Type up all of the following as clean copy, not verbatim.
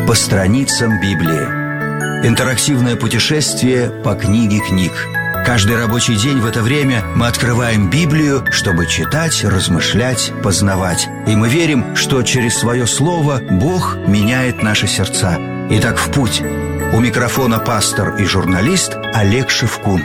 по страницам Библии. Интерактивное путешествие по книге книг. Каждый рабочий день в это время мы открываем Библию, чтобы читать, размышлять, познавать. И мы верим, что через свое слово Бог меняет наши сердца. Итак, в путь. У микрофона пастор и журналист Олег Шевкун.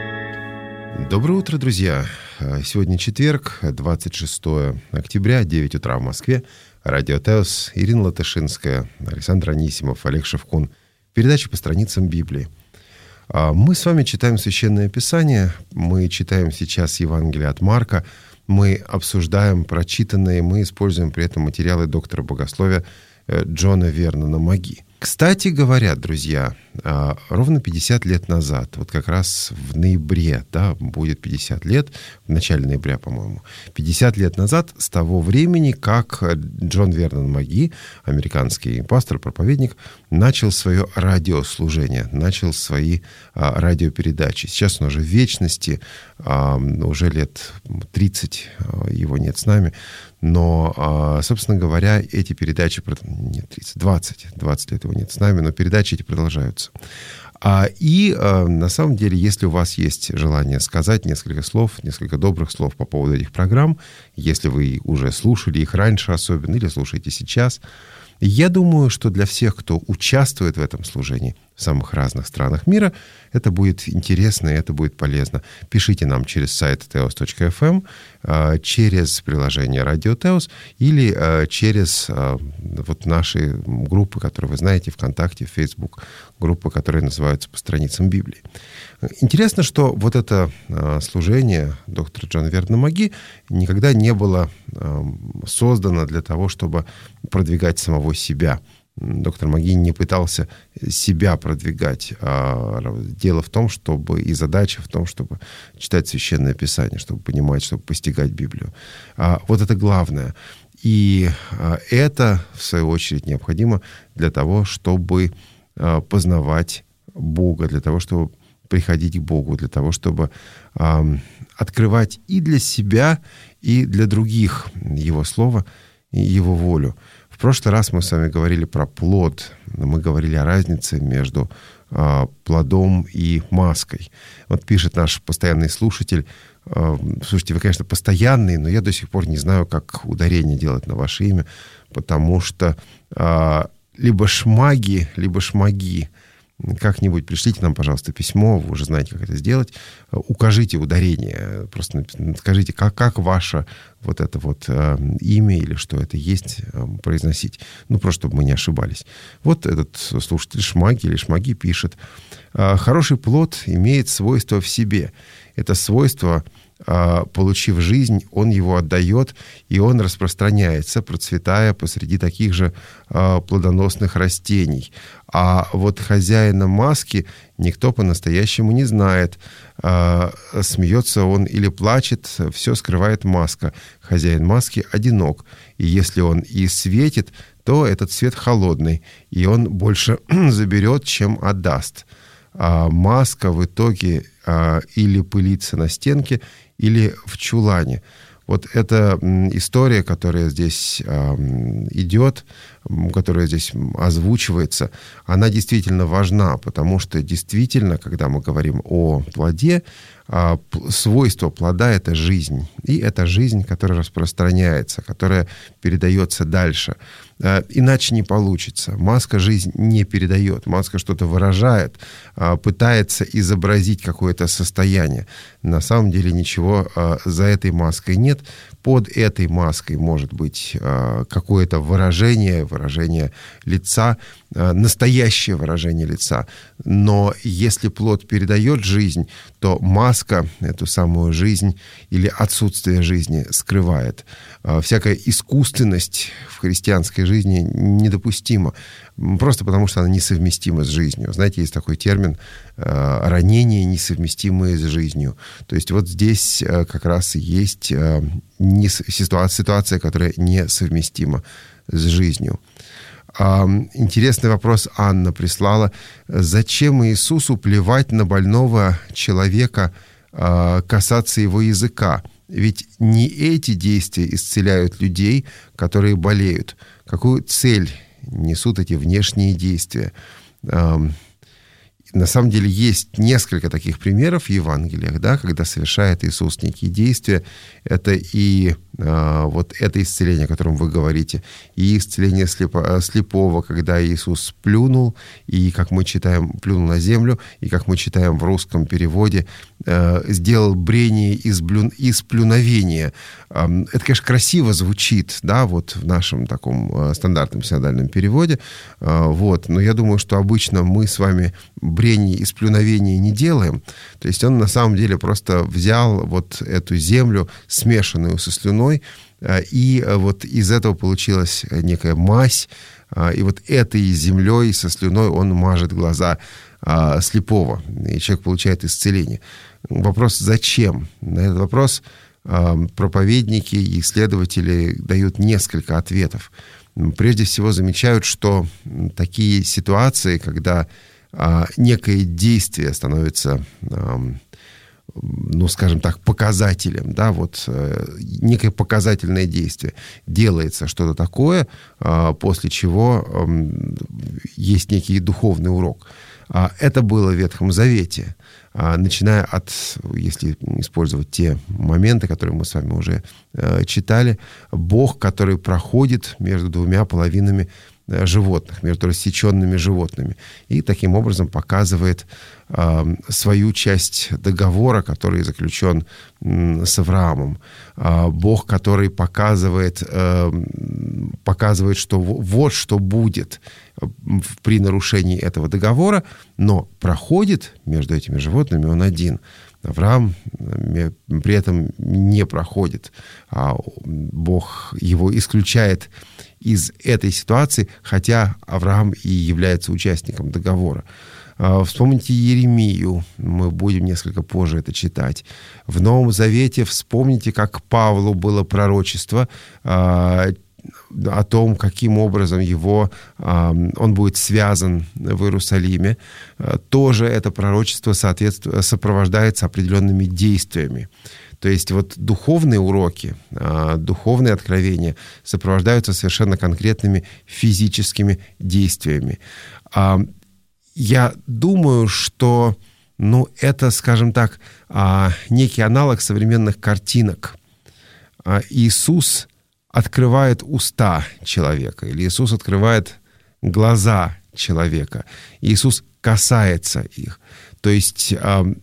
Доброе утро, друзья! Сегодня четверг, 26 октября, 9 утра в Москве. Радио Теос, Ирина Латышинская, Александр Анисимов, Олег Шевкун. Передача по страницам Библии. Мы с вами читаем Священное Писание. Мы читаем сейчас Евангелие от Марка. Мы обсуждаем прочитанные, мы используем при этом материалы доктора богословия Джона Вернона Маги. Кстати говоря, друзья, ровно 50 лет назад, вот как раз в ноябре, будет 50 лет, в начале ноября, по-моему, 50 лет назад, с того времени, как Джон Вернон Маги, американский пастор, проповедник, начал свое радиослужение, начал свои радиопередачи. Сейчас он уже в вечности, уже лет 30 его нет с нами, но, собственно говоря, эти передачи, нет, 20 лет его нет с нами, но передачи эти продолжаются. И на самом деле, если у вас есть желание сказать несколько слов, несколько добрых слов по поводу этих программ, если вы уже слушали их раньше особенно или слушаете сейчас, я думаю, что для всех, кто участвует в этом служении в самых разных странах мира, это будет интересно и это будет полезно. Пишите нам через сайт teos.fm, через приложение Radio Teos или через вот наши группы, которые вы знаете, ВКонтакте, Facebook, группы, которые называются «По страницам Библии». Интересно, что вот это служение доктора Джона Вернона Маги никогда не было создано для того, чтобы продвигать самого себя. Доктор Маги не пытался себя продвигать. Дело в том, и задача в том, чтобы читать Священное Писание, чтобы понимать, чтобы постигать Библию. Вот это главное. И это, в свою очередь, необходимо для того, чтобы познавать Бога, для того, чтобы приходить к Богу, для того, чтобы открывать и для себя, и для других Его Слово и Его волю. В прошлый раз мы с вами говорили про плод. Мы говорили о разнице между плодом и маской. Вот пишет наш постоянный слушатель. Слушайте, вы, конечно, постоянный, но я до сих пор не знаю, как ударение делать на ваше имя, потому что либо шмаги, либо шмаги. Как-нибудь пришлите нам, пожалуйста, письмо, вы уже знаете, как это сделать. Укажите ударение, просто скажите, как ваше вот это вот имя или что это есть произносить. Просто чтобы мы не ошибались. Вот этот слушатель Шмаги или Шмаги пишет: «Хороший плод имеет свойство в себе. Это свойство, получив жизнь, он его отдает, и он распространяется, процветая посреди таких же плодоносных растений. А вот хозяина маски никто по-настоящему не знает. Смеется он или плачет, все скрывает маска. Хозяин маски одинок, и если он и светит, то этот свет холодный, и он больше заберет, чем отдаст. А маска в итоге или пылится на стенке, или в чулане». Вот эта история, которая здесь идет, которая здесь озвучивается, она действительно важна, потому что действительно, когда мы говорим о плоде, свойство плода — это жизнь. И это жизнь, которая распространяется, которая передается дальше. Иначе не получится. Маска жизнь не передает. Маска что-то выражает, пытается изобразить какое-то состояние. На самом деле ничего за этой маской нет. Под этой маской может быть какое-то выражение лица, настоящее выражение лица. Но если плод передает жизнь, то маска эту самую жизнь или отсутствие жизни скрывает. Всякая искусственность в христианской жизни недопустима, просто потому что она несовместима с жизнью. Знаете, есть такой термин «ранения, несовместимые с жизнью». То есть вот здесь как раз и есть ситуация, которая несовместима с жизнью. Интересный вопрос Анна прислала. Зачем Иисусу плевать на больного человека, касаться его языка? Ведь не эти действия исцеляют людей, которые болеют. Какую цель несут эти внешние действия. На самом деле есть несколько таких примеров в Евангелиях, да, когда совершает Иисус некие действия. Это и вот это исцеление, о котором вы говорите, и исцеление слепого, когда Иисус плюнул, и, как мы читаем, плюнул на землю, и, как мы читаем в русском переводе, сделал брение из плюновения. Это, конечно, красиво звучит, да, вот в нашем таком стандартном синодальном переводе, вот, но я думаю, что обычно мы с вами брение из плюновения не делаем. То есть он на самом деле просто взял вот эту землю, смешанную со слюной, и вот из этого получилась некая мазь, и вот этой землей со слюной он мажет глаза слепого, и человек получает исцеление. Вопрос, зачем? На этот вопрос проповедники и исследователи дают несколько ответов. Прежде всего замечают, что такие ситуации, когда некое действие становится, ну, скажем так, показателем, да, вот некое показательное действие. Делается что-то такое, после чего есть некий духовный урок. Это было в Ветхом Завете, начиная от, если использовать те моменты, которые мы с вами уже читали, Бог, который проходит между двумя половинами животных, между рассеченными животными, и таким образом показывает свою часть договора, который заключен с Авраамом. Бог, который показывает, что вот что будет при нарушении этого договора, но проходит между этими животными он один. Авраам при этом не проходит. Бог его исключает из этой ситуации, хотя Авраам и является участником договора. Вспомните Иеремию, мы будем несколько позже это читать. В Новом Завете вспомните, как Павлу было пророчество о том, каким образом он будет связан в Иерусалиме. Тоже это пророчество сопровождается определенными действиями. То есть вот духовные уроки, духовные откровения сопровождаются совершенно конкретными физическими действиями. Я думаю, что это, скажем так, некий аналог современных картинок. Иисус открывает уста человека, или Иисус открывает глаза человека. Иисус касается их. То есть,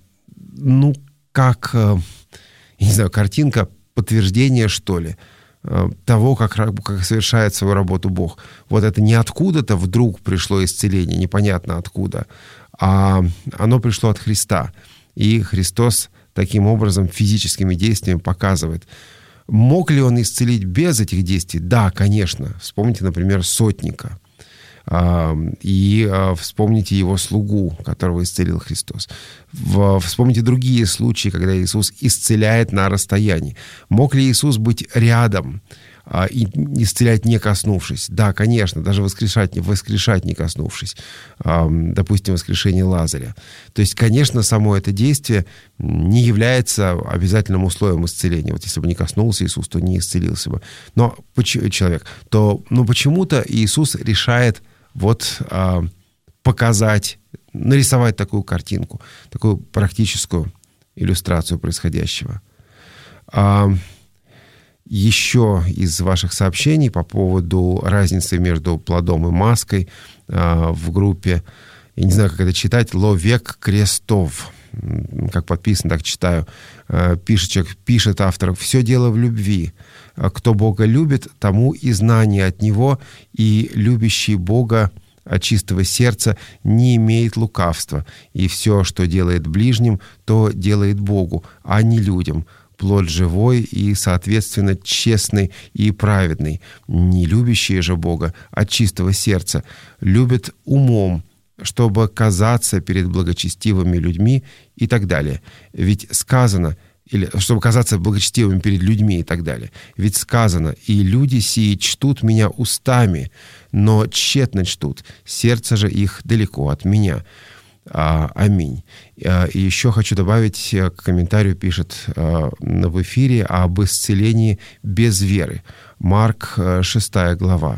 как, я не знаю, картинка подтверждения, что ли, того, как совершает свою работу Бог. Вот это не откуда-то вдруг пришло исцеление, непонятно откуда, а оно пришло от Христа. И Христос таким образом физическими действиями показывает. Мог ли он исцелить без этих действий? Да, конечно. Вспомните, например, сотника. И вспомните его слугу, которого исцелил Христос. Вспомните другие случаи, когда Иисус исцеляет на расстоянии. Мог ли Иисус быть рядом и исцелять, не коснувшись? Да, конечно, даже воскрешать не коснувшись. Допустим, воскрешение Лазаря. То есть, конечно, само это действие не является обязательным условием исцеления. Вот если бы не коснулся Иисус, то не исцелился бы. Но почему-то Иисус решает показать, нарисовать такую картинку, такую практическую иллюстрацию происходящего. Еще из ваших сообщений по поводу разницы между плодом и маской в группе, я не знаю, как это читать, «Ловек крестов». Как подписано, так читаю. Пишет автор: «Все дело в любви. Кто Бога любит, тому и знание от Него, и любящий Бога от чистого сердца не имеет лукавства, и все, что делает ближним, то делает Богу, а не людям. Плод живой и, соответственно, честный и праведный. Не любящие же Бога от чистого сердца любят умом, чтобы казаться перед благочестивыми людьми и так далее. Ведь сказано, или чтобы казаться благочестивыми перед людьми и так далее. Ведь сказано: и люди сии чтут меня устами, но тщетно чтут, сердце же их далеко от меня». Аминь. И еще хочу добавить, к комментарию пишет в эфире об исцелении без веры. Марк 6 глава.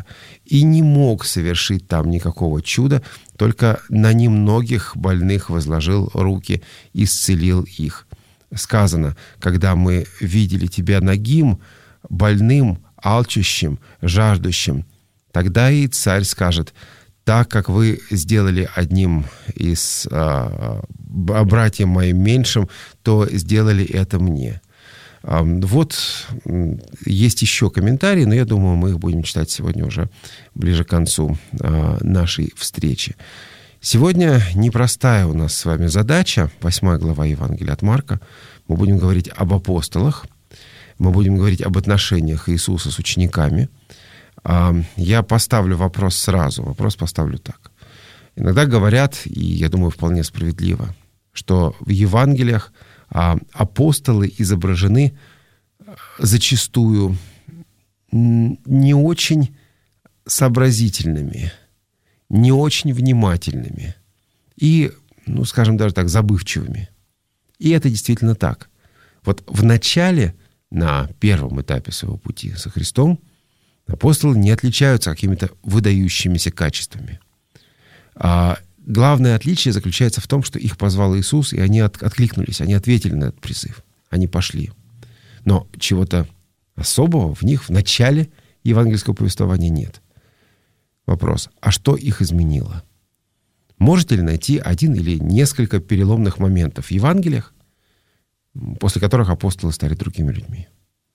и не мог совершить там никакого чуда, только на немногих больных возложил руки, исцелил их. Сказано: когда мы видели тебя нагим, больным, алчущим, жаждущим, тогда и царь скажет: так как вы сделали одним из братьев моим меньшим, то сделали это мне. Вот есть еще комментарии, но я думаю, мы их будем читать сегодня уже ближе к концу нашей встречи. Сегодня непростая у нас с вами задача, 8 глава Евангелия от Марка. Мы будем говорить об апостолах, мы будем говорить об отношениях Иисуса с учениками. Я поставлю вопрос сразу, вопрос поставлю так. Иногда говорят, и я думаю, вполне справедливо, что в Евангелиях апостолы изображены зачастую не очень сообразительными, не очень внимательными и, скажем даже так, забывчивыми. И это действительно так. Вот в начале, на первом этапе своего пути со Христом, апостолы не отличаются какими-то выдающимися качествами. Главное отличие заключается в том, что их позвал Иисус, и они откликнулись, они ответили на этот призыв, они пошли. Но чего-то особого в них в начале евангельского повествования нет. Вопрос: а что их изменило? Можете ли найти один или несколько переломных моментов в Евангелиях, после которых апостолы стали другими людьми?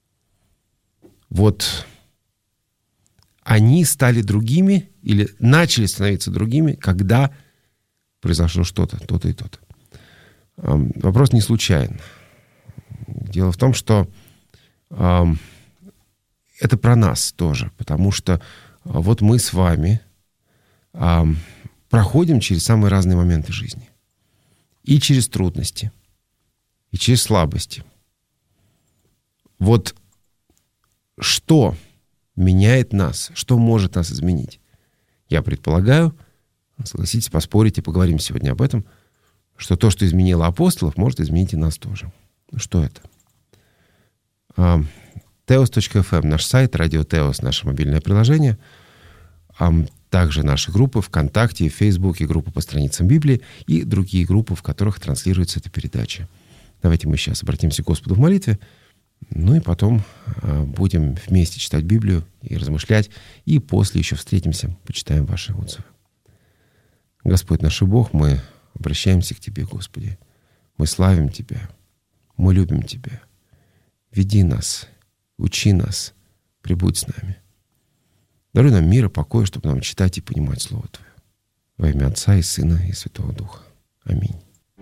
Вот они стали другими или начали становиться другими, когда произошло что-то, то-то и то-то. Вопрос не случайен. Дело в том, что это про нас тоже, потому что вот мы с вами проходим через самые разные моменты жизни. И через трудности, и через слабости. Вот что меняет нас, что может нас изменить? Я предполагаю, согласитесь, поспорите, поговорим сегодня об этом, что то, что изменило апостолов, может изменить и нас тоже. Что это? Teos.fm, наш сайт, Радио Теос, наше мобильное приложение, также наши группы ВКонтакте, в Фейсбуке, группы по страницам Библии и другие группы, в которых транслируется эта передача. Давайте мы сейчас обратимся к Господу в молитве, и потом будем вместе читать Библию и размышлять, и после еще встретимся, почитаем ваши отзывы. Господь наш Бог, мы обращаемся к Тебе, Господи. Мы славим Тебя, мы любим Тебя. Веди нас, учи нас, пребудь с нами. Даруй нам мир и покой, чтобы нам читать и понимать Слово Твое. Во имя Отца и Сына и Святого Духа. Аминь.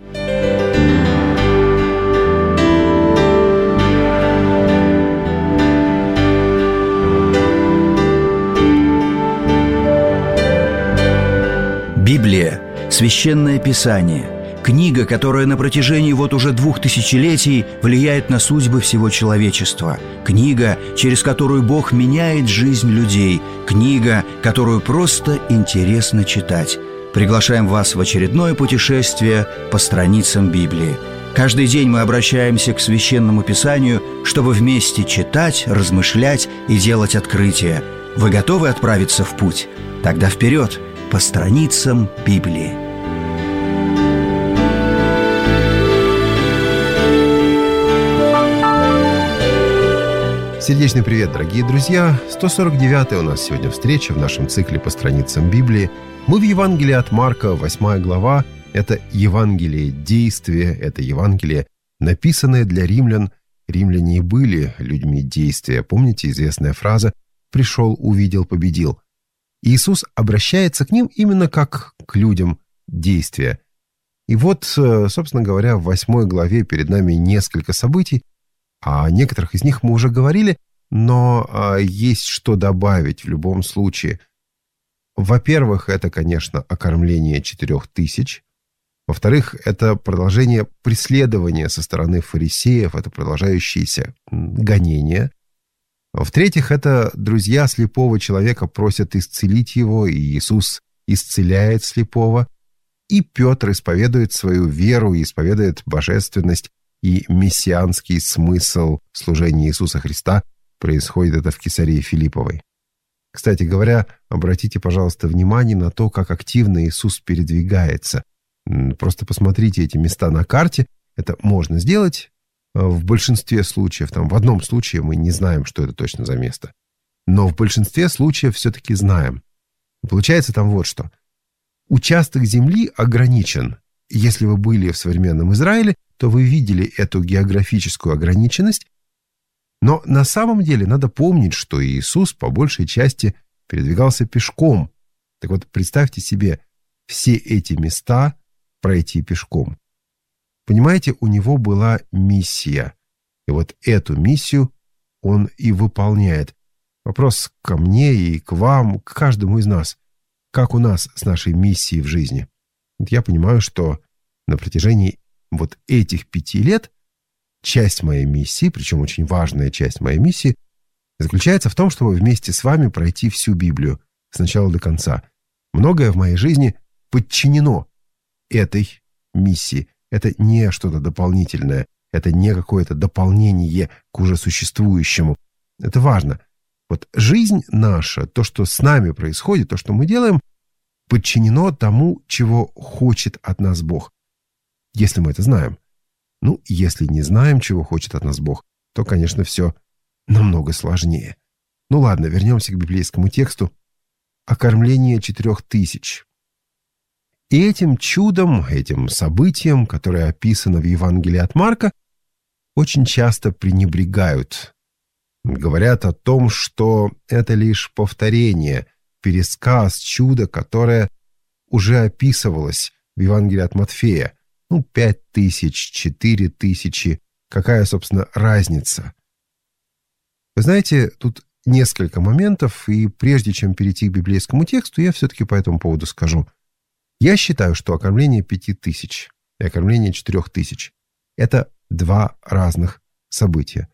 Библия – Священное Писание, книга, которая на протяжении уже 2000 летий влияет на судьбы всего человечества, книга, через которую Бог меняет жизнь людей, книга, которую просто интересно читать. Приглашаем вас в очередное путешествие по страницам Библии. Каждый день мы обращаемся к Священному Писанию, чтобы вместе читать, размышлять и делать открытия. Вы готовы отправиться в путь? Тогда вперед! По страницам Библии. Сердечный привет, дорогие друзья! 149-я у нас сегодня встреча в нашем цикле по страницам Библии. Мы в Евангелии от Марка, 8 глава. Это Евангелие действия, это Евангелие, написанное для римлян. Римляне и были людьми действия. Помните известная фраза «пришел, увидел, победил». Иисус обращается к ним именно как к людям действия. И вот, собственно говоря, в 8 главе перед нами несколько событий. О некоторых из них мы уже говорили, но есть что добавить в любом случае. Во-первых, это, конечно, окормление 4000. Во-вторых, это продолжение преследования со стороны фарисеев, это продолжающиеся гонения. В-третьих, это друзья слепого человека просят исцелить его, и Иисус исцеляет слепого. И Петр исповедует свою веру, и исповедует божественность и мессианский смысл служения Иисуса Христа. Происходит это в Кесарии Филипповой. Кстати говоря, обратите, пожалуйста, внимание на то, как активно Иисус передвигается. Просто посмотрите эти места на карте. Это можно сделать в большинстве случаев. Там в одном случае мы не знаем, что это точно за место. Но в большинстве случаев все-таки знаем. Получается там вот что. Участок земли ограничен. Если вы были в современном Израиле, то вы видели эту географическую ограниченность. Но на самом деле надо помнить, что Иисус по большей части передвигался пешком. Так вот, представьте себе все эти места пройти пешком. Понимаете, у него была миссия. И вот эту миссию он и выполняет. Вопрос ко мне и к вам, к каждому из нас. Как у нас с нашей миссией в жизни? Вот я понимаю, что на протяжении вот этих 5 лет часть моей миссии, причем очень важная часть моей миссии, заключается в том, чтобы вместе с вами пройти всю Библию с начала до конца. Многое в моей жизни подчинено этой миссии. Это не что-то дополнительное, это не какое-то дополнение к уже существующему. Это важно. Вот жизнь наша, то, что с нами происходит, то, что мы делаем, подчинено тому, чего хочет от нас Бог. Если мы это знаем. Ну, если не знаем, чего хочет от нас Бог, то, конечно, все намного сложнее. Ну ладно, вернемся к библейскому тексту. Окормление 4000. И этим чудом, этим событием, которое описано в Евангелии от Марка, очень часто пренебрегают. Говорят о том, что это лишь повторение, пересказ чуда, которое уже описывалось в Евангелии от Матфея. 5000, 4000. Какая, собственно, разница? Вы знаете, тут несколько моментов, и прежде чем перейти к библейскому тексту, я все-таки по этому поводу скажу. Я считаю, что окормление 5000 и окормление 4000 – это 2 разных события.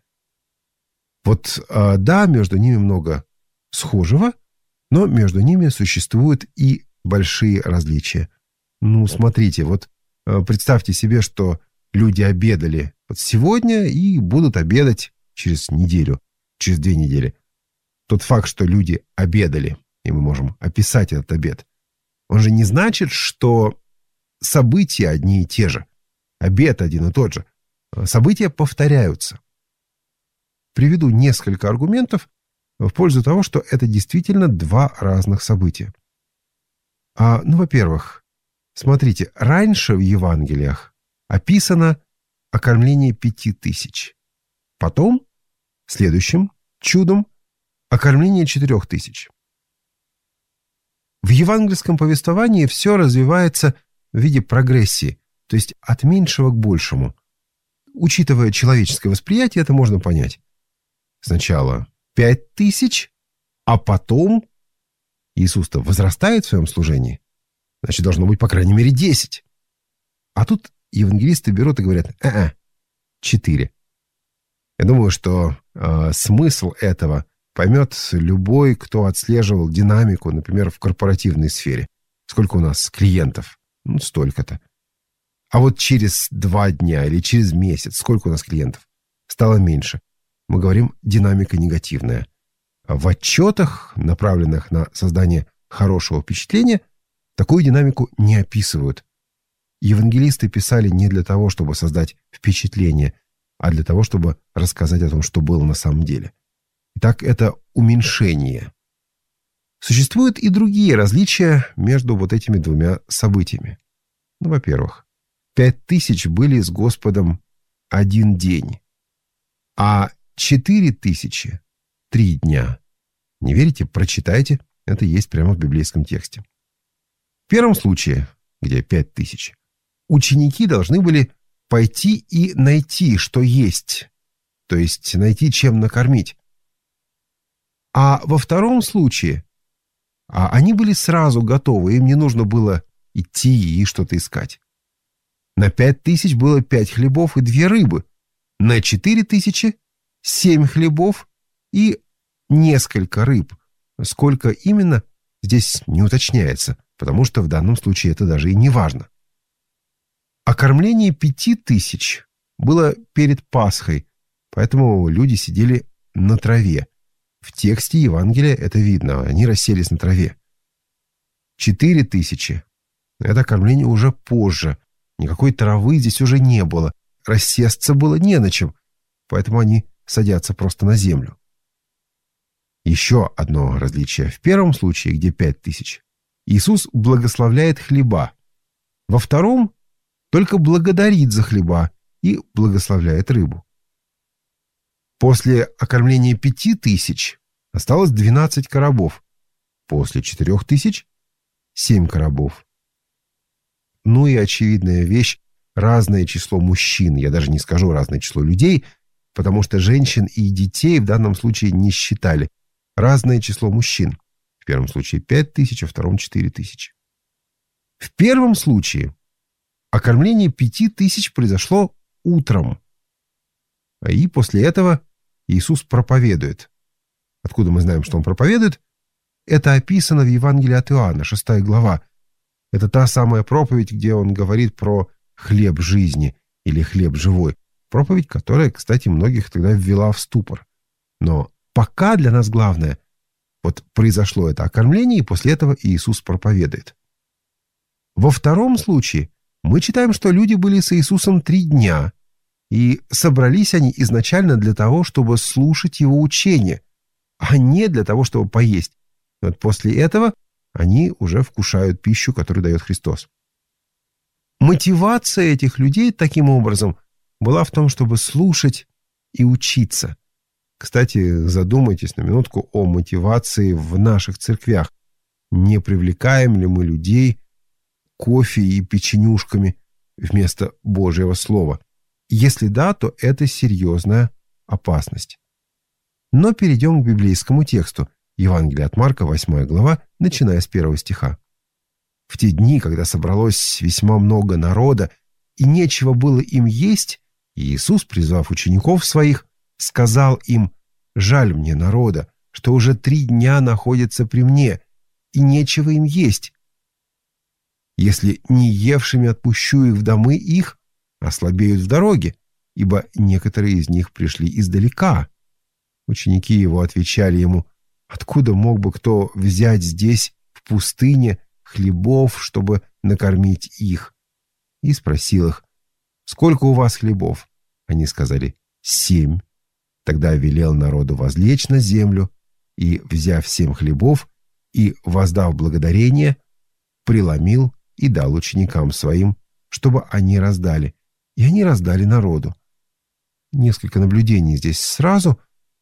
Вот, да, между ними много схожего, но между ними существуют и большие различия. Смотрите, вот представьте себе, что люди обедали вот сегодня и будут обедать через неделю, через 2 недели. Тот факт, что люди обедали, и мы можем описать этот обед, он же не значит, что события одни и те же. Обед один и тот же. События повторяются. Приведу несколько аргументов в пользу того, что это действительно 2 разных события. Во-первых, смотрите, раньше в Евангелиях описано окормление 5000. Потом, следующим чудом, окормление 4000. В евангельском повествовании все развивается в виде прогрессии, то есть от меньшего к большему. Учитывая человеческое восприятие, это можно понять. Сначала 5000, а потом Иисус-то возрастает в своем служении. Значит, должно быть, по крайней мере, 10. А тут евангелисты берут и говорят, 4. Я думаю, что смысл этого поймет любой, кто отслеживал динамику, например, в корпоративной сфере. Сколько у нас клиентов? Столько-то. А вот через 2 дня или через месяц сколько у нас клиентов? Стало меньше. Мы говорим, динамика негативная. В отчетах, направленных на создание хорошего впечатления, такую динамику не описывают. Евангелисты писали не для того, чтобы создать впечатление, а для того, чтобы рассказать о том, что было на самом деле. Итак, это уменьшение. Существуют и другие различия между вот этими 2 событиями. Во-первых, 5000 были с Господом 1 день, а 4000 – 3 дня. Не верите? Прочитайте. Это есть прямо в библейском тексте. В первом случае, где 5000, ученики должны были пойти и найти, что есть, то есть найти, чем накормить. А во втором случае они были сразу готовы, им не нужно было идти и что-то искать. На 5000 было 5 хлебов и 2 рыбы, на 4000 – 7 хлебов и несколько рыб. Сколько именно, здесь не уточняется, потому что в данном случае это даже и не важно. Окормление 5000 было перед Пасхой, поэтому люди сидели на траве. В тексте Евангелия это видно, они расселись на траве. 4000 – это кормление уже позже. Никакой травы здесь уже не было. Рассесться было не на чем, поэтому они садятся просто на землю. Еще одно различие. В первом случае, где 5000, Иисус благословляет хлеба. Во втором только благодарит за хлеба и благословляет рыбу. После окормления 5000 осталось 12 коробов. После 4000 – 7 коробов. Ну и очевидная вещь – разное число мужчин. Я даже не скажу разное число людей, потому что женщин и детей в данном случае не считали. Разное число мужчин. В первом случае 5000, а в втором 4000. В первом случае окормление 5000 произошло утром. И после этого Иисус проповедует. Откуда мы знаем, что Он проповедует? Это описано в Евангелии от Иоанна, 6 глава. Это та самая проповедь, где Он говорит про хлеб жизни или хлеб живой. Проповедь, которая, кстати, многих тогда ввела в ступор. Но пока для нас главное, вот произошло это окормление, и после этого Иисус проповедует. Во втором случае мы читаем, что люди были с Иисусом 3 дня, и собрались они изначально для того, чтобы слушать Его учение, а не для того, чтобы поесть. И вот после этого они уже вкушают пищу, которую дает Христос. Мотивация этих людей таким образом была в том, чтобы слушать и учиться. Кстати, задумайтесь на минутку о мотивации в наших церквях. Не привлекаем ли мы людей кофе и печенюшками вместо Божьего Слова? Если да, то это серьезная опасность. Но перейдем к библейскому тексту. Евангелие от Марка, 8 глава, начиная с 1 стиха. «В те дни, когда собралось весьма много народа, и нечего было им есть, Иисус, призвав учеников своих, сказал им: «Жаль мне народа, что уже 3 дня находятся при мне, и нечего им есть. Если не евшими отпущу их в домы их, ослабеют в дороге, ибо некоторые из них пришли издалека». Ученики его отвечали ему: «Откуда мог бы кто взять здесь, в пустыне, хлебов, чтобы накормить их?» И спросил их: «Сколько у вас хлебов?» Они сказали: 7. Тогда велел народу возлечь на землю, и, взяв 7 хлебов и воздав благодарение, преломил и дал ученикам своим, чтобы они раздали. И они раздали народу. Несколько наблюдений здесь сразу.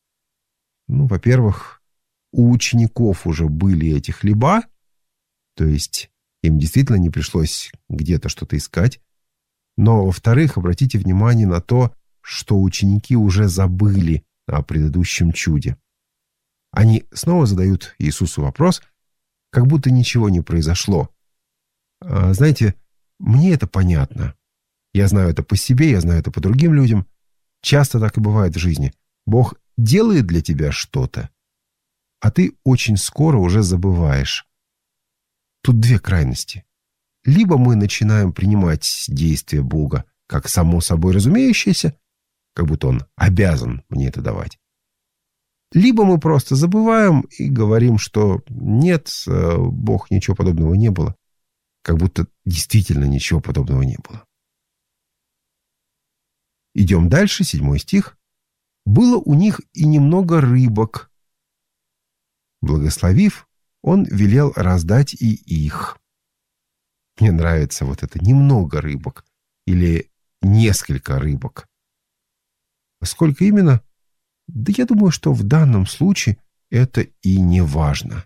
Во-первых, у учеников уже были эти хлеба, то есть им действительно не пришлось где-то что-то искать. Но, во-вторых, обратите внимание на то, что ученики уже забыли о предыдущем чуде. Они снова задают Иисусу вопрос, как будто ничего не произошло. Знаете, мне это понятно. Я знаю это по себе, я знаю это по другим людям. Часто так и бывает в жизни. Бог делает для тебя что-то, а ты очень скоро уже забываешь. Тут 2 крайности. Либо мы начинаем принимать действия Бога как само собой разумеющееся, как будто Он обязан мне это давать. Либо мы просто забываем и говорим, что нет, Бог, ничего подобного не было. Как будто действительно ничего подобного не было. Идем дальше, 7 стих. «Было у них и немного рыбок. Благословив, Он велел раздать и их». Мне нравится вот это «немного рыбок» или «несколько рыбок». Сколько именно? Да я думаю, что в данном случае это и не важно.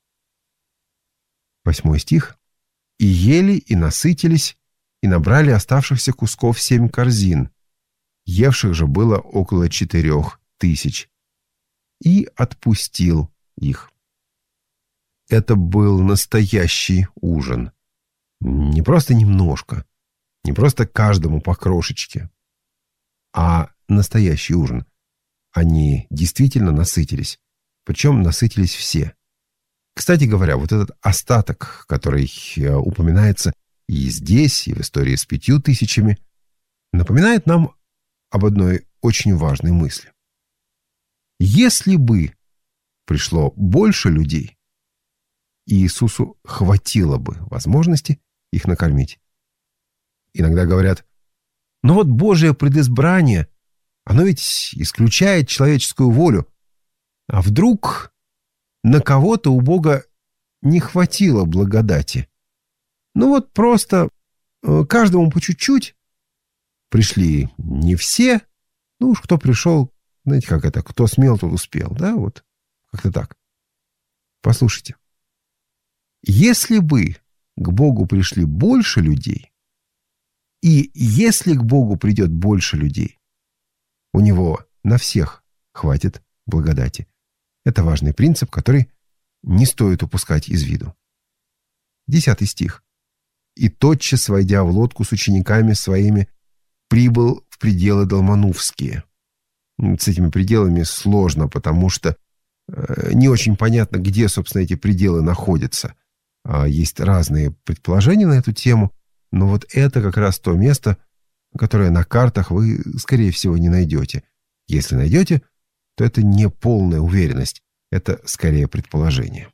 8 стих. «И ели, и насытились, и набрали оставшихся кусков 7 корзин. Евших же было около 4000. И отпустил их». Это был настоящий ужин. Не просто немножко, не просто каждому по крошечке, а настоящий ужин. Они действительно насытились, причем насытились все. Кстати говоря, вот этот остаток, который упоминается и здесь, и в истории с 5000, напоминает нам об одной очень важной мысли. Если бы пришло больше людей, Иисусу хватило бы возможности их накормить. Иногда говорят: но вот Божие предизбрание, оно ведь исключает человеческую волю. А вдруг на кого-то у Бога не хватило благодати? Ну вот просто каждому по чуть-чуть. Пришли не все. Ну уж кто пришел, знаете, как это, кто смел, тот успел. Да, вот как-то так. Послушайте. Если бы к Богу пришли больше людей, и если к Богу придет больше людей, у Него на всех хватит благодати. Это важный принцип, который не стоит упускать из виду. 10 стих. «И тотчас, войдя в лодку с учениками своими, прибыл в пределы Далманувские». С этими пределами сложно, потому что не очень понятно, где, собственно, эти пределы находятся. Есть разные предположения на эту тему, но вот это как раз то место, которое на картах вы, скорее всего, не найдете. Если найдете, то это не полная уверенность, это скорее предположение.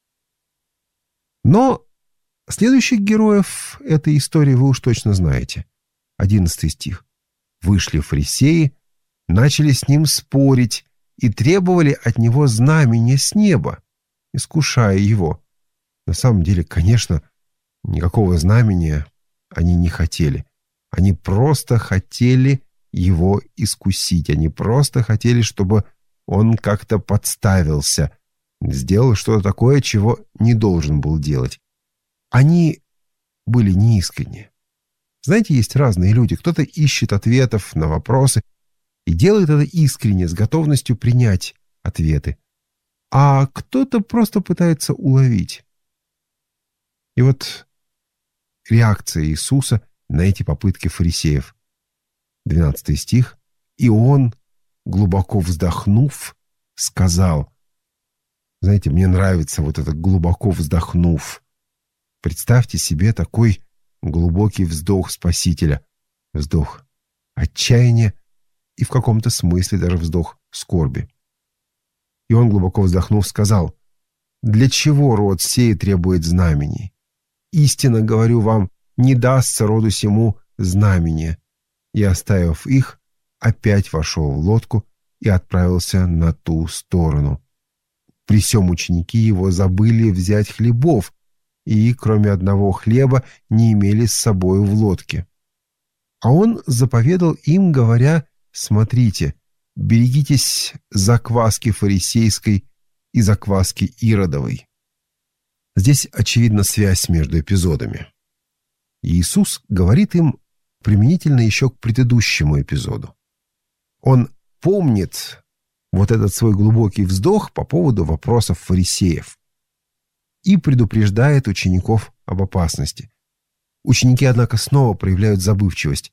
Но следующих героев этой истории вы уж точно знаете. 11 стих. «Вышли фарисеи, начали с ним спорить и требовали от него знамения с неба, искушая его». На самом деле, конечно, никакого знамения они не хотели. Они просто хотели его искусить. Они просто хотели, чтобы он как-то подставился, сделал что-то такое, чего не должен был делать. Они были неискренни. Знаете, есть разные люди. Кто-то ищет ответов на вопросы и делает это искренне, с готовностью принять ответы. А кто-то просто пытается уловить. И вот реакция Иисуса на эти попытки фарисеев. 12 стих. «И он, глубоко вздохнув, сказал». Знаете, мне нравится вот это «глубоко вздохнув». Представьте себе такой глубокий вздох Спасителя. Вздох отчаяния и в каком-то смысле даже вздох скорби. «И он, глубоко вздохнув, сказал: для чего род сей требует знамений? Истинно говорю вам, не дастся роду сему знамения». И, оставив их, опять вошел в лодку и отправился на ту сторону. При сем ученики его забыли взять хлебов, и, кроме одного хлеба, не имели с собою в лодке. А он заповедал им, говоря: смотрите, берегитесь закваски фарисейской и закваски Иродовой. Здесь очевидна связь между эпизодами. Иисус говорит им применительно еще к предыдущему эпизоду. Он помнит вот этот свой глубокий вздох по поводу вопросов фарисеев и предупреждает учеников об опасности. Ученики, однако, снова проявляют забывчивость.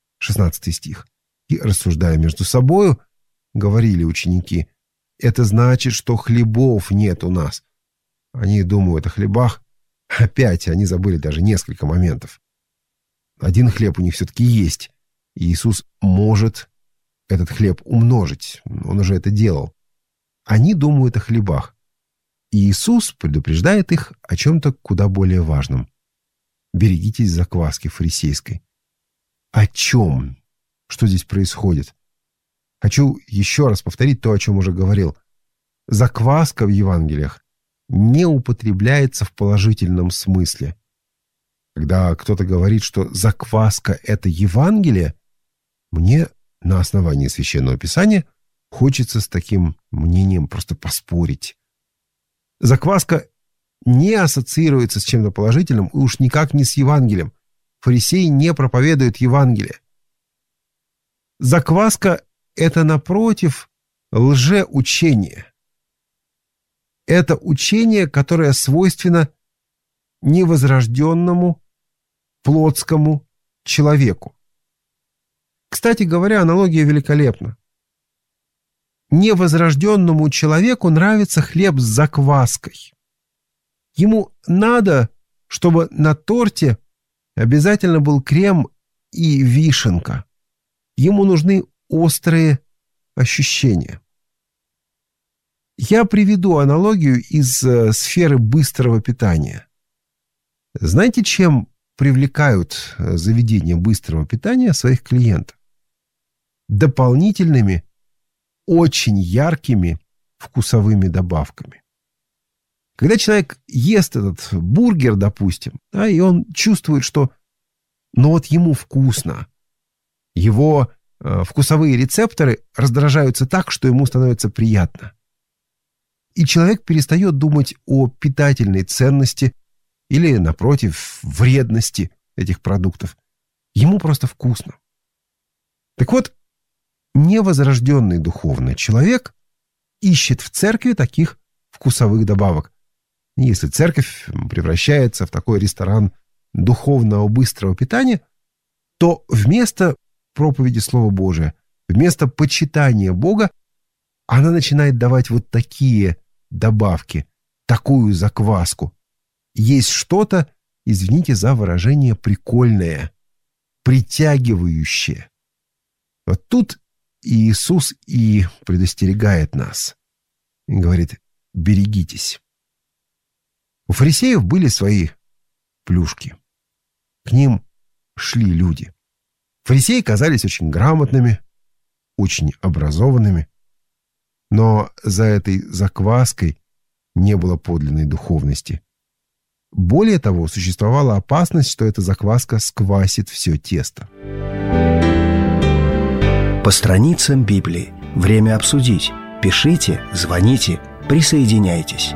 16 стих. «И, рассуждая между собою, говорили ученики: это значит, что хлебов нет у нас». Они думают о хлебах. Опять они забыли даже несколько моментов. Один хлеб у них все-таки есть. И Иисус может этот хлеб умножить. Он уже это делал. Они думают о хлебах. И Иисус предупреждает их о чем-то куда более важном. Берегитесь закваски фарисейской. О чем? Что здесь происходит? Хочу еще раз повторить то, о чем уже говорил. Закваска в Евангелиях не употребляется в положительном смысле. Когда кто-то говорит, что закваска — это Евангелие, мне на основании Священного Писания хочется с таким мнением просто поспорить. Закваска не ассоциируется с чем-то положительным и уж никак не с Евангелием. Фарисеи не проповедуют Евангелие. Закваска — это, напротив, лжеучение. Это учение, которое свойственно невозрожденному плотскому человеку. Кстати говоря, аналогия великолепна. Невозрожденному человеку нравится хлеб с закваской. Ему надо, чтобы на торте обязательно был крем и вишенка. Ему нужны острые ощущения. Я приведу аналогию из сферы быстрого питания. Знаете, чем привлекают заведения быстрого питания своих клиентов? Дополнительными, очень яркими вкусовыми добавками. Когда человек ест этот бургер, допустим, да, и он чувствует, что вот ему вкусно, его вкусовые рецепторы раздражаются так, что ему становится приятно. И человек перестает думать о питательной ценности или, напротив, вредности этих продуктов. Ему просто вкусно. Так вот, невозрожденный духовный человек ищет в церкви таких вкусовых добавок. И если церковь превращается в такой ресторан духовного быстрого питания, то вместо проповеди Слова Божия, вместо почитания Бога, она начинает давать вот такие добавки, такую закваску. Есть что-то, извините за выражение, прикольное, притягивающее. Вот тут Иисус и предостерегает нас. И говорит: берегитесь. У фарисеев были свои плюшки. К ним шли люди. Фарисеи казались очень грамотными, очень образованными, но за этой закваской не было подлинной духовности. Более того, существовала опасность, что эта закваска сквасит все тесто. По страницам Библии. Время обсудить. Пишите, звоните, присоединяйтесь.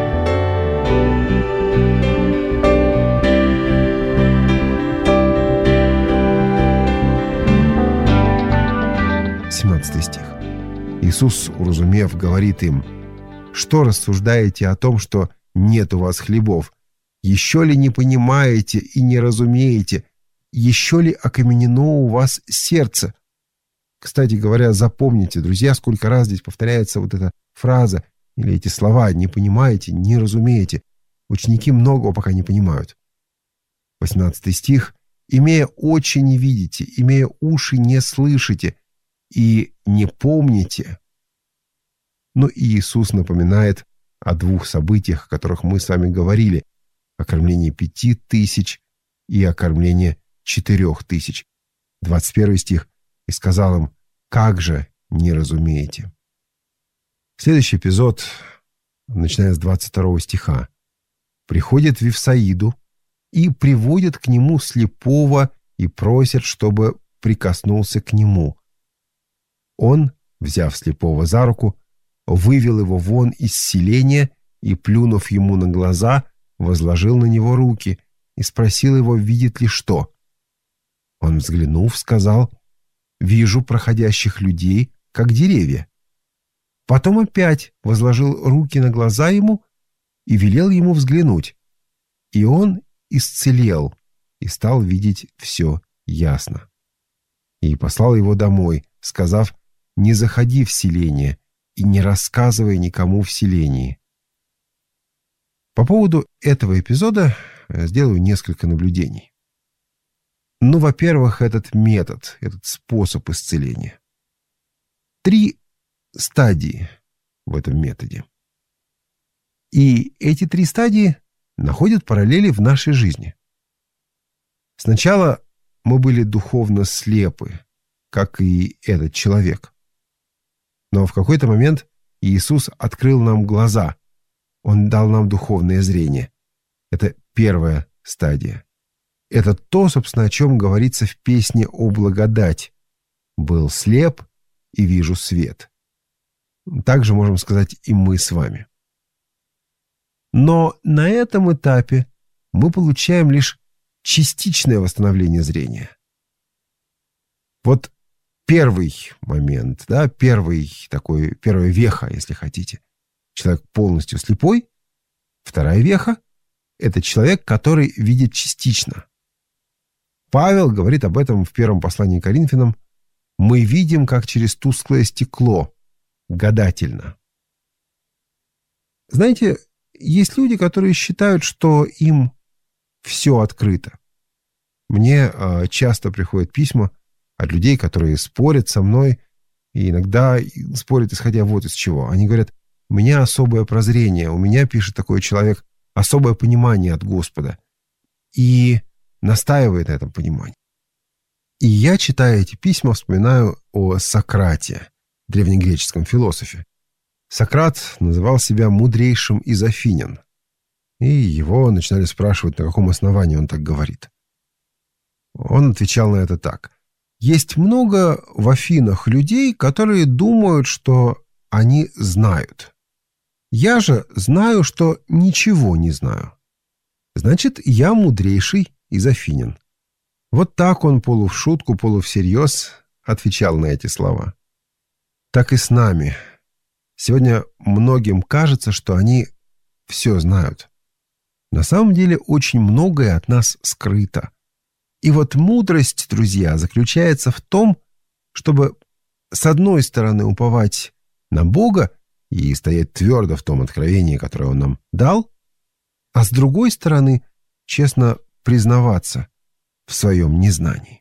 Стих. Иисус, уразумев, говорит им: «Что рассуждаете о том, что нет у вас хлебов? Еще ли не понимаете и не разумеете? Еще ли окаменено у вас сердце?» Кстати говоря, запомните, друзья, сколько раз здесь повторяется вот эта фраза или эти слова: «не понимаете, не разумеете». Ученики многого пока не понимают. 18 стих. «Имея очи не видите, имея уши не слышите, и не помните». Ну и Иисус напоминает о двух событиях, о которых мы с вами говорили: о кормлении 5000 и о кормлении 4000. 21 стих. «И сказал им: как же не разумеете?» Следующий эпизод, начиная с 22 стиха. «Приходят в Вифсаиду и приводят к нему слепого и просят, чтобы прикоснулся к нему. Он, взяв слепого за руку, вывел его вон из селения и, плюнув ему на глаза, возложил на него руки и спросил его, видит ли что. Он, взглянув, сказал: «Вижу проходящих людей, как деревья». Потом опять возложил руки на глаза ему и велел ему взглянуть. И он исцелел и стал видеть все ясно. И послал его домой, сказав: «Не заходи в селение и не рассказывай никому в селении». По поводу этого эпизода сделаю несколько наблюдений. Ну, во-первых, этот метод, этот способ исцеления. 3 стадии в этом методе. И эти 3 стадии находят параллели в нашей жизни. Сначала мы были духовно слепы, как и этот человек. Но в какой-то момент Иисус открыл нам глаза. Он дал нам духовное зрение. Это первая стадия. Это то, собственно, о чем говорится в песне о благодать. «Был слеп и вижу свет». Также можем сказать и мы с вами. Но на этом этапе мы получаем лишь частичное восстановление зрения. Вот первый момент, да, первая веха, если хотите. Человек полностью слепой. Вторая веха — это человек, который видит частично. Павел говорит об этом в первом послании к Коринфянам: «Мы видим, как через тусклое стекло, гадательно». Знаете, есть люди, которые считают, что им все открыто. Мне часто приходят письма от людей, которые спорят со мной, и иногда спорят, исходя вот из чего. Они говорят: у меня особое прозрение, у меня, пишет такой человек, особое понимание от Господа. И настаивает на этом понимании. И я, читая эти письма, вспоминаю о Сократе, древнегреческом философе. Сократ называл себя мудрейшим из афинян. И его начинали спрашивать, на каком основании он так говорит. Он отвечал на это так. Есть много в Афинах людей, которые думают, что они знают. Я же знаю, что ничего не знаю. Значит, я мудрейший из афинян. Вот так он полу в шутку, полу всерьез отвечал на эти слова. Так и с нами. Сегодня многим кажется, что они все знают. На самом деле очень многое от нас скрыто. И вот мудрость, друзья, заключается в том, чтобы с одной стороны уповать на Бога и стоять твердо в том откровении, которое Он нам дал, а с другой стороны честно признаваться в своем незнании.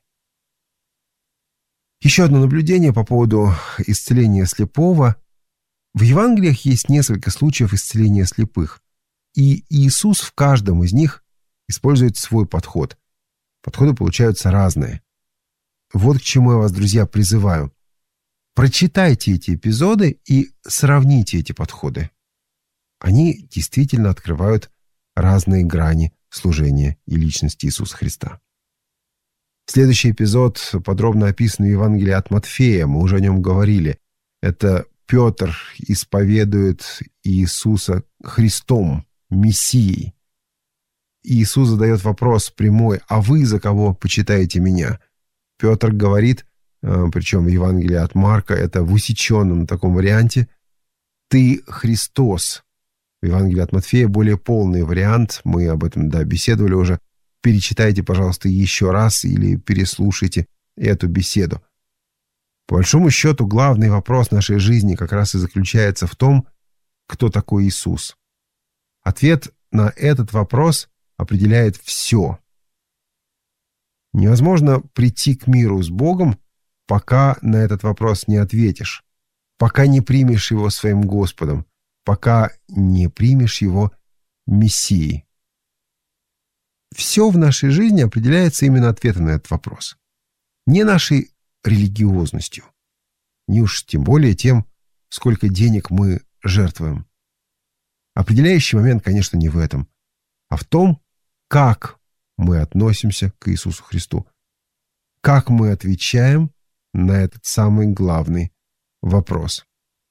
Еще одно наблюдение по поводу исцеления слепого. В Евангелиях есть несколько случаев исцеления слепых, и Иисус в каждом из них использует свой подход. Подходы получаются разные. Вот к чему я вас, друзья, призываю. Прочитайте эти эпизоды и сравните эти подходы. Они действительно открывают разные грани служения и личности Иисуса Христа. Следующий эпизод подробно описан в Евангелии от Матфея, мы уже о нем говорили. Это Петр исповедует Иисуса Христом, Мессией. Иисус задает вопрос прямой: «А вы за кого почитаете меня?» Петр говорит, причем в Евангелии от Марка, это в усеченном таком варианте: «Ты Христос». В Евангелии от Матфея более полный вариант, мы об этом, беседовали уже. Перечитайте, пожалуйста, еще раз или переслушайте эту беседу. По большому счету, главный вопрос нашей жизни как раз и заключается в том, кто такой Иисус. Ответ на этот вопрос определяет все. Невозможно прийти к миру с Богом, пока на этот вопрос не ответишь, пока не примешь Его своим Господом, пока не примешь Его Мессией. Все в нашей жизни определяется именно ответом на этот вопрос. Не нашей религиозностью, не уж тем более тем, сколько денег мы жертвуем. Определяющий момент, конечно, не в этом, а в том, как мы относимся к Иисусу Христу, как мы отвечаем на этот самый главный вопрос.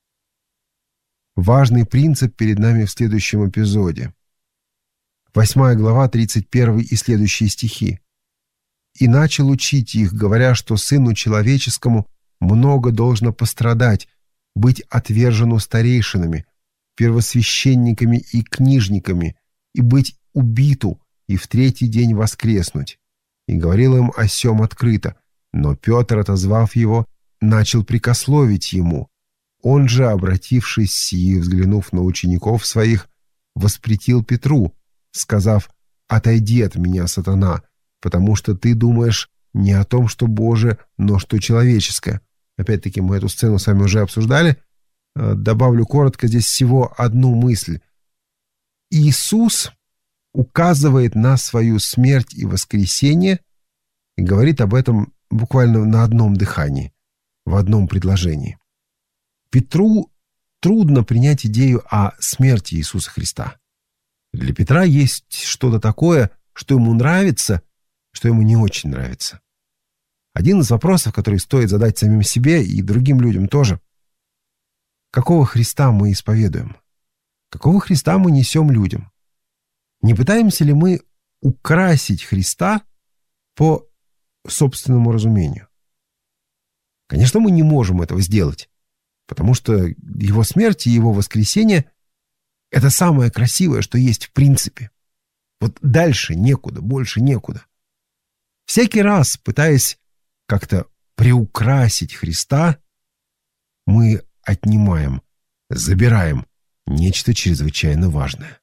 Важный принцип перед нами в следующем эпизоде. 8 глава, 31 и следующие стихи. «И начал учить их, говоря, что Сыну Человеческому много должно пострадать, быть отвержену старейшинами, первосвященниками и книжниками, и быть убиту, и в третий день воскреснуть. И говорил им о сем открыто. Но Петр, отозвав его, начал прикословить ему. Он же, обратившись и взглянув на учеников своих, воспретил Петру, сказав: «Отойди от меня, сатана, потому что ты думаешь не о том, что Божие, но что человеческое». Опять-таки, мы эту сцену с вами уже обсуждали. Добавлю коротко здесь всего одну мысль. Иисус указывает на свою смерть и воскресение и говорит об этом буквально на одном дыхании, в одном предложении. Петру трудно принять идею о смерти Иисуса Христа. Для Петра есть что-то такое, что ему нравится, что ему не очень нравится. Один из вопросов, который стоит задать самим себе и другим людям тоже. Какого Христа мы исповедуем? Какого Христа мы несем людям? Не пытаемся ли мы украсить Христа по собственному разумению? Конечно, мы не можем этого сделать, потому что Его смерть и Его воскресение — это самое красивое, что есть в принципе. Вот дальше некуда, больше некуда. Всякий раз, пытаясь как-то приукрасить Христа, мы отнимаем, забираем нечто чрезвычайно важное.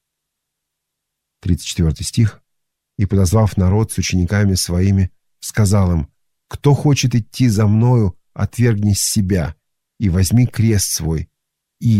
34 стих. «И, подозвав народ с учениками своими, сказал им: кто хочет идти за мною, отвергнись себя, и возьми крест свой, и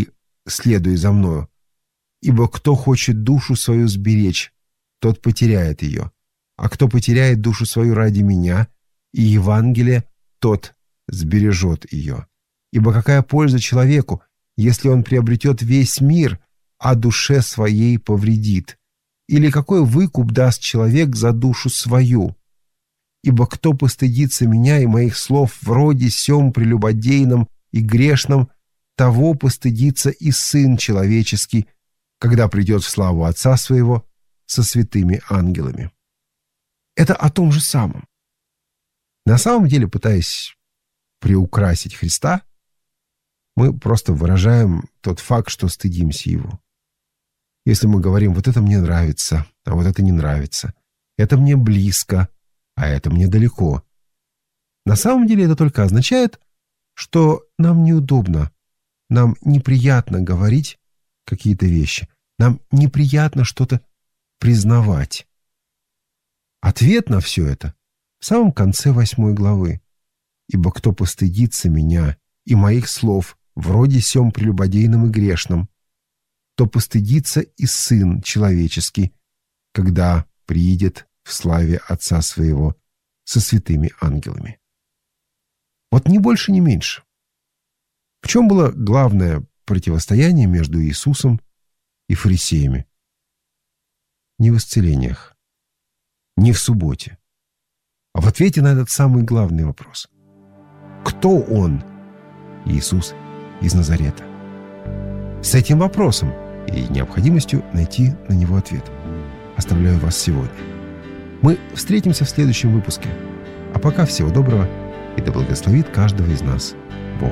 следуй за мною. Ибо кто хочет душу свою сберечь, тот потеряет ее. А кто потеряет душу свою ради меня и Евангелия, тот сбережет ее. Ибо какая польза человеку, если он приобретет весь мир, а душе своей повредит? Или какой выкуп даст человек за душу свою? Ибо кто постыдится меня и моих слов вроде сем прелюбодейном и грешном, того постыдится и Сын Человеческий, когда придет в славу Отца Своего со святыми ангелами. Это о том же самом. На самом деле, пытаясь приукрасить Христа, мы просто выражаем тот факт, что стыдимся Его. Если мы говорим, вот это мне нравится, а вот это не нравится, это мне близко, а это мне далеко. На самом деле это только означает, что нам неудобно, нам неприятно говорить какие-то вещи, нам неприятно что-то признавать. Ответ на все это в самом конце 8 главы. «Ибо кто постыдится меня и моих слов вроде сем прелюбодейном и грешном, то постыдится и Сын Человеческий, когда приидет в славе Отца Своего со святыми ангелами». Вот ни больше, ни меньше. В чем было главное противостояние между Иисусом и фарисеями? Не в исцелениях, не в субботе, а в ответе на этот самый главный вопрос. Кто Он, Иисус из Назарета? С этим вопросом и необходимостью найти на него ответ оставляю вас сегодня. Мы встретимся в следующем выпуске. А пока всего доброго, и да благословит каждого из нас Бог.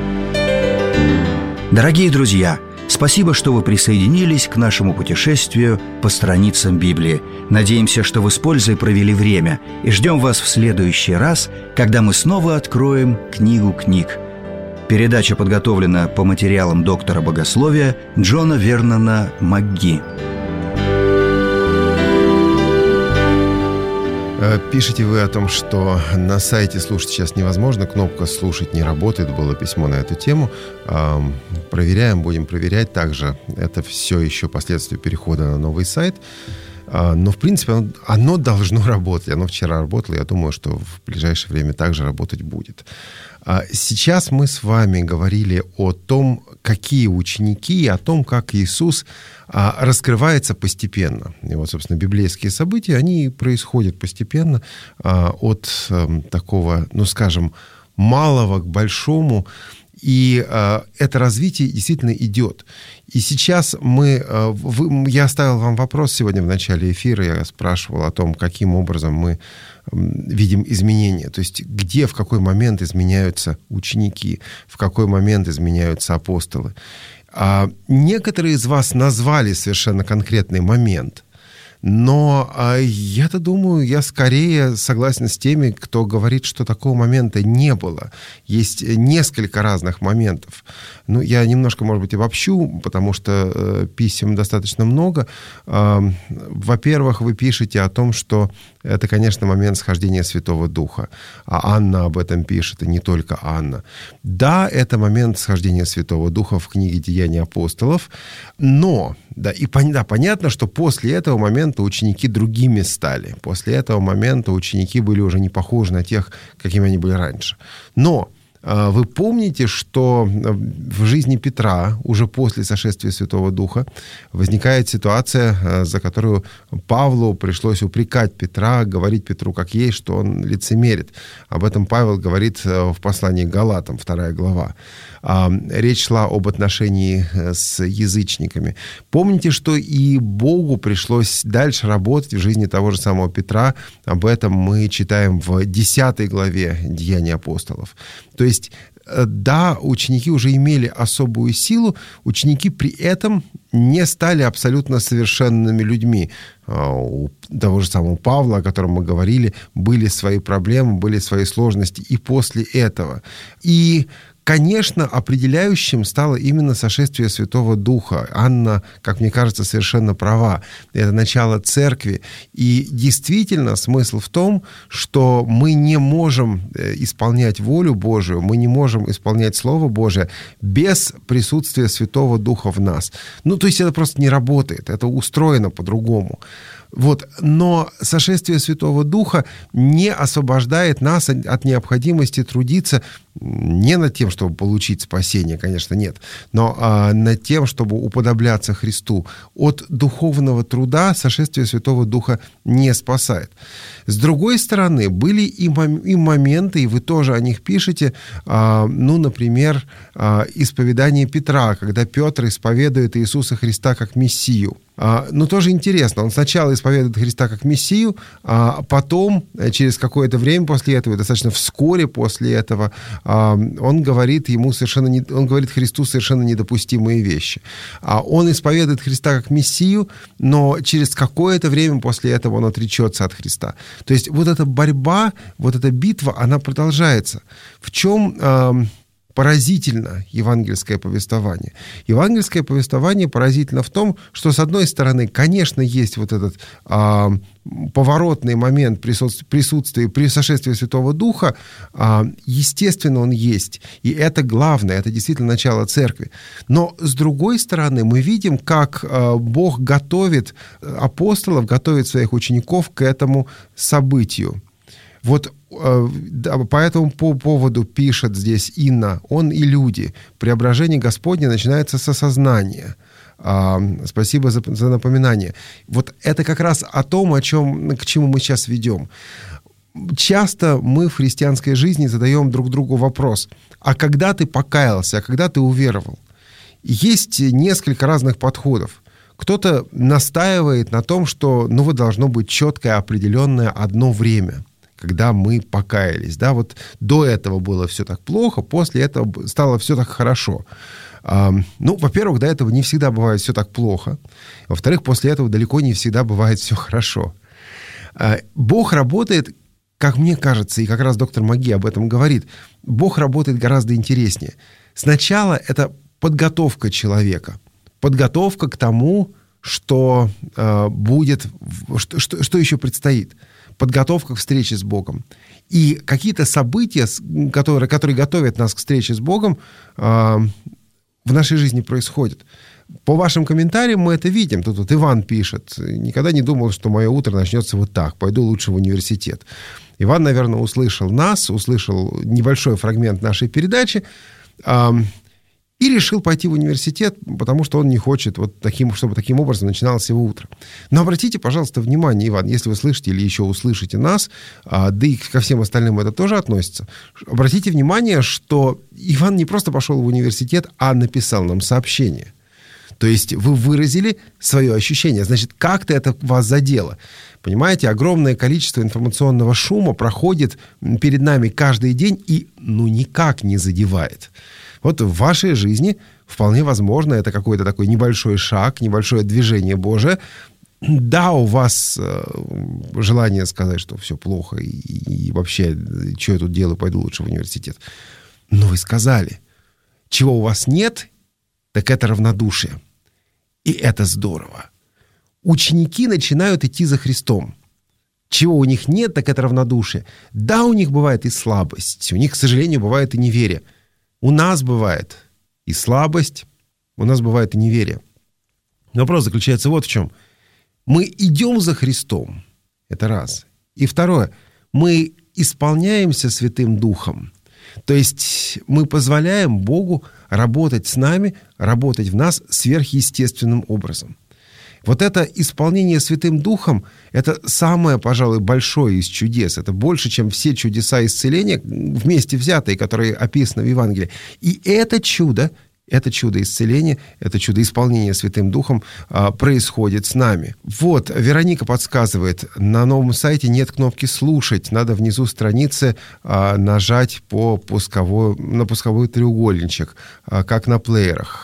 Дорогие друзья, спасибо, что вы присоединились к нашему путешествию по страницам Библии. Надеемся, что вы с пользой провели время, и ждем вас в следующий раз, когда мы снова откроем книгу книг. Передача подготовлена по материалам доктора богословия Джона Вернона МакГи. Пишите вы о том, что на сайте слушать сейчас невозможно, кнопка «Слушать» не работает, было письмо на эту тему. Проверяем, будем проверять также. Это все еще последствия перехода на новый сайт. Но, в принципе, оно должно работать. Оно вчера работало, я думаю, что в ближайшее время также работать будет. Сейчас мы с вами говорили о том, какие ученики, о том, как Иисус раскрывается постепенно. И вот, собственно, библейские события, они происходят постепенно от такого, ну, скажем, малого к большому. И это развитие действительно идет. И сейчас я оставил вам вопрос сегодня в начале эфира, я спрашивал о том, каким образом мы видим изменения. То есть где, в какой момент изменяются ученики, в какой момент изменяются апостолы. Некоторые из вас назвали совершенно конкретный момент. Но я-то думаю, я скорее согласен с теми, кто говорит, что такого момента не было. Есть несколько разных моментов. Ну, я немножко, может быть, обобщу, потому что писем достаточно много. Во-первых, вы пишете о том, что это, конечно, момент схождения Святого Духа. А Анна об этом пишет, и не только Анна. Да, это момент схождения Святого Духа в книге «Деяния апостолов», но, понятно, что после этого момента ученики другими стали. После этого момента ученики были уже не похожи на тех, какими они были раньше. Но вы помните, что в жизни Петра уже после сошествия Святого Духа возникает ситуация, за которую Павлу пришлось упрекать Петра, говорить Петру как есть, что он лицемерит. Об этом Павел говорит в послании к Галатам, 2 глава. Речь шла об отношении с язычниками. Помните, что и Богу пришлось дальше работать в жизни того же самого Петра. Об этом мы читаем в 10 главе Деяний апостолов. То есть, да, ученики уже имели особую силу, ученики при этом не стали абсолютно совершенными людьми. У того же самого Павла, о котором мы говорили, были свои проблемы, были свои сложности и после этого. И Конечно, определяющим стало именно сошествие Святого Духа. Анна, как мне кажется, совершенно права. Это начало церкви. И действительно смысл в том, что мы не можем исполнять волю Божию, мы не можем исполнять Слово Божие без присутствия Святого Духа в нас. То есть это просто не работает, это устроено по-другому. Но сошествие Святого Духа не освобождает нас от необходимости трудиться не над тем, чтобы получить спасение, конечно, нет, но над тем, чтобы уподобляться Христу. От духовного труда сошествие Святого Духа не спасает. С другой стороны, были и моменты, и вы тоже о них пишете, например, исповедание Петра, когда Петр исповедует Иисуса Христа как Мессию. Тоже интересно, он сначала исповедует Христа как Мессию, а потом, через какое-то время после этого, достаточно вскоре после этого, он говорит Христу совершенно недопустимые вещи. Он исповедует Христа как Мессию, но через какое-то время после этого он отречется от Христа. То есть эта борьба, эта битва, она продолжается. В чем поразительно евангельское повествование? Евангельское повествование поразительно в том, что, с одной стороны, конечно, есть этот поворотный момент присутствия при сошествии Святого Духа, естественно, он есть. И это главное, это действительно начало церкви. Но, с другой стороны, мы видим, как Бог готовит апостолов, готовит своих учеников к этому событию. По этому поводу пишет здесь Инна: «Он и люди. Преображение Господне начинается с осознания». Спасибо за напоминание. Это как раз о том, к чему мы сейчас ведем. Часто мы в христианской жизни задаем друг другу вопрос: а когда ты покаялся, а когда ты уверовал? Есть несколько разных подходов. Кто-то настаивает на том, что должно быть четкое, определенное одно время, когда мы покаялись. До этого было все так плохо, после этого стало все так хорошо. Во-первых, до этого не всегда бывает все так плохо. Во-вторых, после этого далеко не всегда бывает все хорошо. Бог работает, как мне кажется, и как раз доктор Маги об этом говорит, Бог работает гораздо интереснее. Сначала это подготовка человека, подготовка к тому, что будет, что еще предстоит. Подготовка к встрече с Богом. И какие-то события, которые готовят нас к встрече с Богом, в нашей жизни происходят. По вашим комментариям мы это видим. Тут Иван пишет: «Никогда не думал, что мое утро начнется вот так. Пойду лучше в университет». Иван, наверное, услышал небольшой фрагмент нашей передачи и решил пойти в университет, потому что он не хочет чтобы таким образом начиналось его утро. Но обратите, пожалуйста, внимание, Иван, если вы слышите или еще услышите нас, да и ко всем остальным это тоже относится, обратите внимание, что Иван не просто пошел в университет, а написал нам сообщение. То есть вы выразили свое ощущение. Значит, как-то это вас задело. Понимаете, огромное количество информационного шума проходит перед нами каждый день и никак не задевает. В вашей жизни вполне возможно это какой-то такой небольшой шаг, небольшое движение Божие. Да, у вас желание сказать, что все плохо и вообще, что я тут делаю, пойду лучше в университет. Но вы сказали, чего у вас нет, так это равнодушие. И это здорово. Ученики начинают идти за Христом. Чего у них нет, так это равнодушие. Да, у них бывает и слабость, у них, к сожалению, бывает и неверие. У нас бывает и слабость, у нас бывает и неверие. Вопрос заключается в чем. Мы идем за Христом. Это раз. И второе. Мы исполняемся Святым Духом. То есть мы позволяем Богу работать с нами, работать в нас сверхъестественным образом. Это исполнение Святым Духом – это самое, пожалуй, большое из чудес. Это больше, чем все чудеса исцеления вместе взятые, которые описаны в Евангелии. И это чудо исцеления, это чудо исполнения Святым Духом происходит с нами. Вероника подсказывает, на новом сайте нет кнопки «Слушать». Надо внизу страницы нажать на пусковой треугольничек, как на плеерах.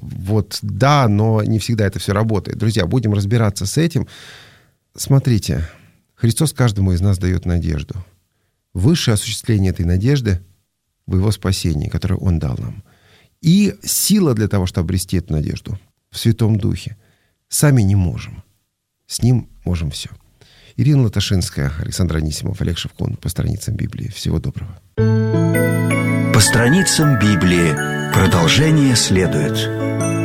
Да, но не всегда это все работает. Друзья, будем разбираться с этим. Смотрите, Христос каждому из нас дает надежду. Высшее осуществление этой надежды в Его спасении, которое Он дал нам. И сила для того, чтобы обрести эту надежду в Святом Духе. Сами не можем. С Ним можем все. Ирина Латашинская, Александр Анисимов, Олег Шевкун. По страницам Библии. Всего доброго. По страницам Библии. Продолжение следует.